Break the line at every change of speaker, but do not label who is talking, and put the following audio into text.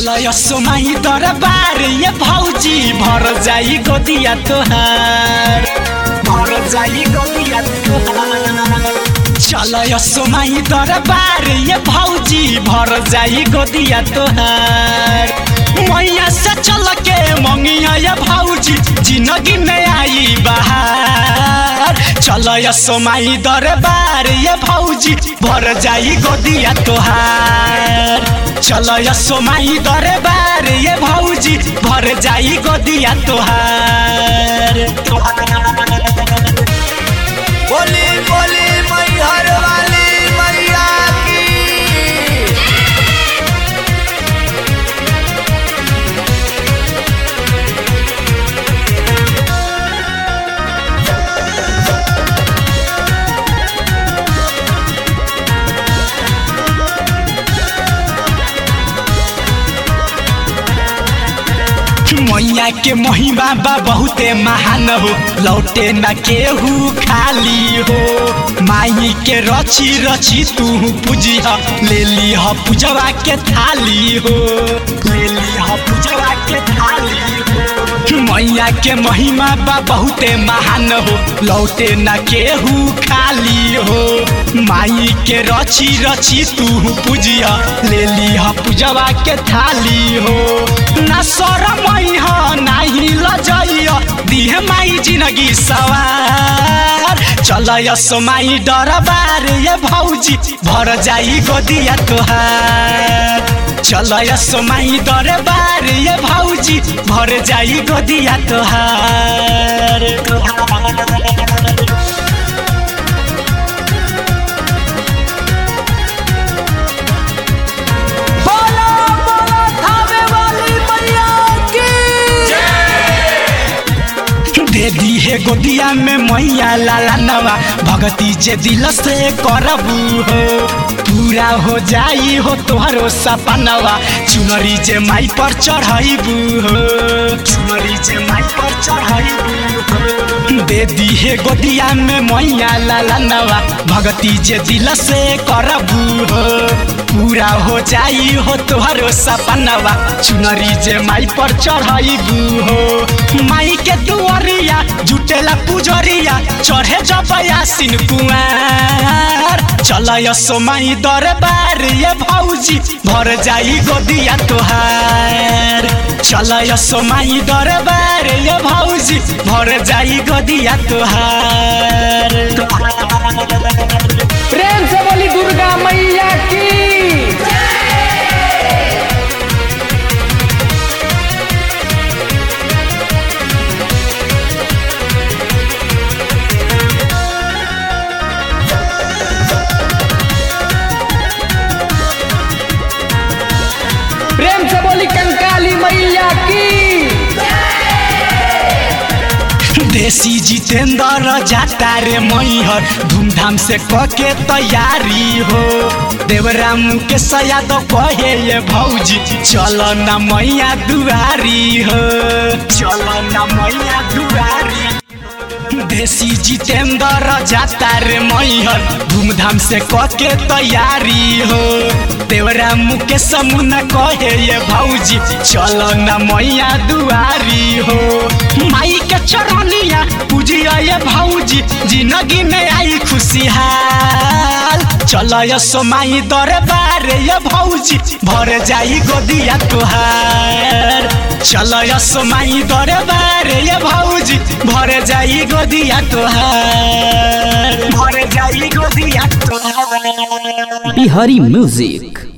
चलो यसो माही दरबार ये भौजी भर जाई गोदिया तोहार भर जाई गोदिया तोहार चलो यसो माही दरबार ये भौजी भर जाई गोदिया तोहार मैया से चल के मंगिया ये भौजी जिंदगी में आई बहार चलो यसो माही दरबार ये भौजी भर जाई गोदिया तोहार चलो यसो माही दरबार ये भौजी भर जाई गोदिया तोहार
बोली बोली मैहर वाली मैया की
मैया के महिमा बा बहुते महान हो लौटे न केहू खाली हो माई के रची रची तू पूजिया ले ली ह पूजवा के थाली हो ले ली ह पूजवा के थाली हो मैया के महिमा बा बहुते महान हो लौटे न केहू खाली हो माई के रची रची तू पूजिया ले ली ह पूजवा के थाली हो ना शरम नाही लजइया दिहे माई जिंदगी सवार चल यसो माई दरबार ये भौजी भर जाई गोदिया तोहार चल यसो माई दरबार ये भौजी भर जाई गोदिया तोहार दे दी है गोदिया में मैया लाला नवा भगती जे दिल से करबू हो पूरा हो जाई हो तोहरो सपनवा चुनरी जे माई पर चढ़ाईबू हो चुनरी जे माई पर चढ़ाईबू हो दे दी है गोदिया में मैया लाला नवा भगती जे दिल से करबू हो पूरा हो जाई हो तोहरो सपनवा चुनरी जे माई पर चढ़ाईबू हो माई के दुआरिया जुटेला पुजरिया चढ़े जब यासिन कुआर चल यसो माई दरबार ये भौजी भर जाई गोदिया तोहार चल यसो माई दरबार ये भौजी भर जाई गोदिया तोहार
प्रेम से बोली दुर्गा मैया की प्रेम से बोली कंकाली मैया की
देसी जितेंद्र जाता रे मैहर धूमधाम से कके तैयारी हो देवराम के सयाद कहे ये भौजी चलो न मैया दुआरी हो चलो न मैया दुआरी देसी जितेंद्र जाता रे मैहर धूमधाम से कके तैयारी हो देवराम के समुना कहे ये भौजी चलो न मैया दुआरी हो माई के चरनिया पूजिया ये भौजी जिंदगी में आई खुशहाल चलो यसो माई दरबार ये भौजी भर जाई गोदिया तोहार चलो यसो माई दरबार ये भौजी भर जाई गोदिया तोहार भर जाई गोदिया तोहार
बिहारी म्यूजिक।